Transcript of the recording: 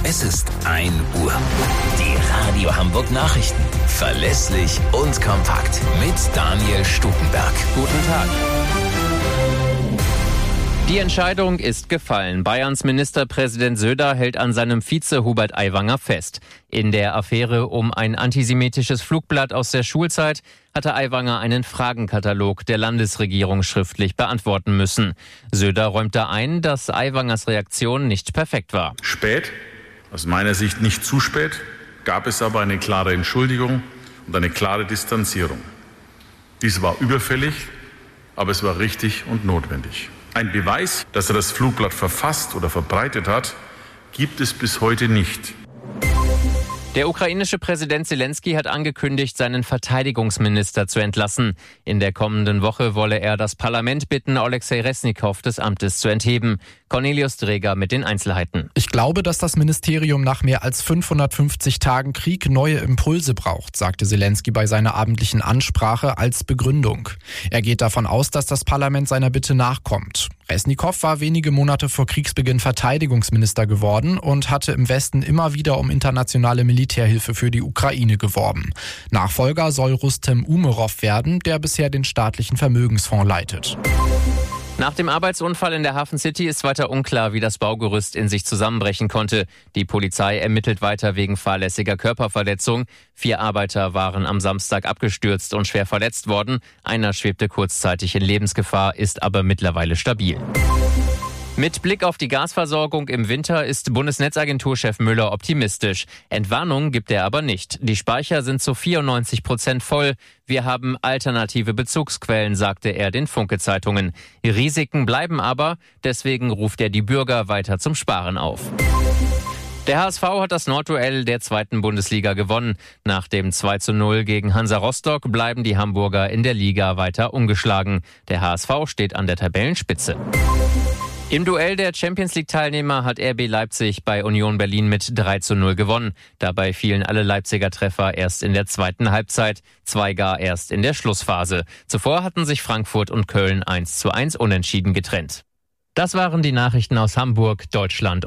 Es ist 1 Uhr. Die Radio Hamburg Nachrichten. Verlässlich und kompakt. Mit Daniel Stuckenberg. Guten Tag. Die Entscheidung ist gefallen. Bayerns Ministerpräsident Söder hält an seinem Vize Hubert Aiwanger fest. In der Affäre um ein antisemitisches Flugblatt aus der Schulzeit hatte Aiwanger einen Fragenkatalog der Landesregierung schriftlich beantworten müssen. Söder räumte ein, dass Aiwangers Reaktion nicht perfekt war. Spät, aus meiner Sicht nicht zu spät, gab es aber eine klare Entschuldigung und eine klare Distanzierung. Dies war überfällig, aber es war richtig und notwendig. Ein Beweis, dass er das Flugblatt verfasst oder verbreitet hat, gibt es bis heute nicht. Der ukrainische Präsident Zelensky hat angekündigt, seinen Verteidigungsminister zu entlassen. In der kommenden Woche wolle er das Parlament bitten, Oleksij Resnikow des Amtes zu entheben. Cornelius Dreger mit den Einzelheiten. Ich glaube, dass das Ministerium nach mehr als 550 Tagen Krieg neue Impulse braucht, sagte Zelensky bei seiner abendlichen Ansprache als Begründung. Er geht davon aus, dass das Parlament seiner Bitte nachkommt. Resnikow war wenige Monate vor Kriegsbeginn Verteidigungsminister geworden und hatte im Westen immer wieder um internationale Militärhilfe für die Ukraine geworben. Nachfolger soll Rustem Umerov werden, der bisher den staatlichen Vermögensfonds leitet. Nach dem Arbeitsunfall in der Hafen City ist weiter unklar, wie das Baugerüst in sich zusammenbrechen konnte. Die Polizei ermittelt weiter wegen fahrlässiger Körperverletzung. 4 Arbeiter waren am Samstag abgestürzt und schwer verletzt worden. Einer schwebte kurzzeitig in Lebensgefahr, ist aber mittlerweile stabil. Mit Blick auf die Gasversorgung im Winter ist Bundesnetzagenturchef Müller optimistisch. Entwarnung gibt er aber nicht. Die Speicher sind zu 94% voll. Wir haben alternative Bezugsquellen, sagte er den Funke-Zeitungen. Risiken bleiben aber, deswegen ruft er die Bürger weiter zum Sparen auf. Der HSV hat das Nordduell der 2. Bundesliga gewonnen. Nach dem 2:0 gegen Hansa Rostock bleiben die Hamburger in der Liga weiter ungeschlagen. Der HSV steht an der Tabellenspitze. Im Duell der Champions-League-Teilnehmer hat RB Leipzig bei Union Berlin mit 3:0 gewonnen. Dabei fielen alle Leipziger Treffer erst in der zweiten Halbzeit, 2 gar erst in der Schlussphase. Zuvor hatten sich Frankfurt und Köln 1:1 unentschieden getrennt. Das waren die Nachrichten aus Hamburg, Deutschland